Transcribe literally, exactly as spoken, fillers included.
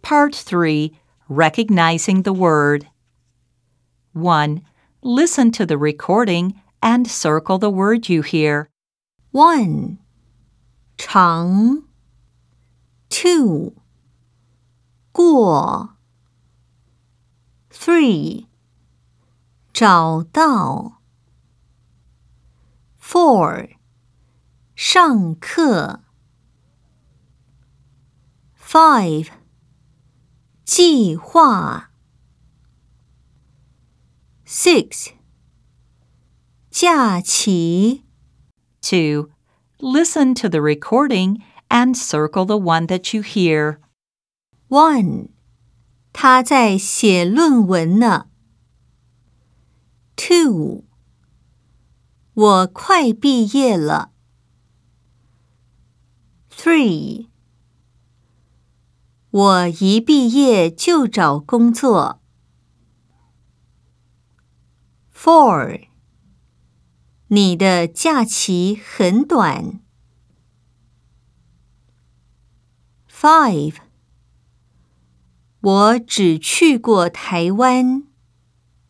Part three, Recognizing the Word. one. Listen to the recording and circle the word you hear. one. 长 two. 过 three. 找到 four. 上课 five. 计划 six. 假期 two. Listen to the recording and circle the one that you hear. one. 他在写论文呢 two. 我快毕业了 three. 我一毕业就找工作 four. 你的假期很短 five. 我只去过台湾